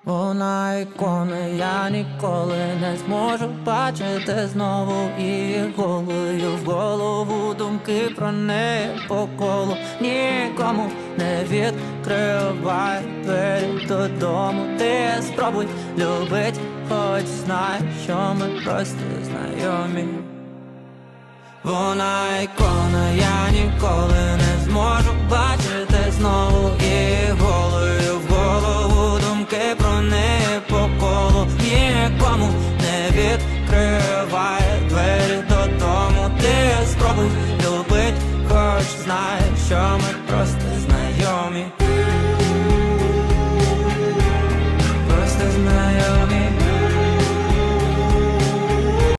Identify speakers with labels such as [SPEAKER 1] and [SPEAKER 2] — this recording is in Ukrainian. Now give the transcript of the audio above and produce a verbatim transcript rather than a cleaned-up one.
[SPEAKER 1] Вона ікона, я ніколи не зможу бачити знову її голою в голову. Думки про неї по колу, нікому не відкривай двері додому. Ти спробуй любить, хоч знай, що ми просто знайомі. Вона ікона, я ніколи не зможу бачити знову її голою в голову. Думки про неї по колу, нікому не відкривай двері додому. Ти спробуй любить, хоч знай, що ми просто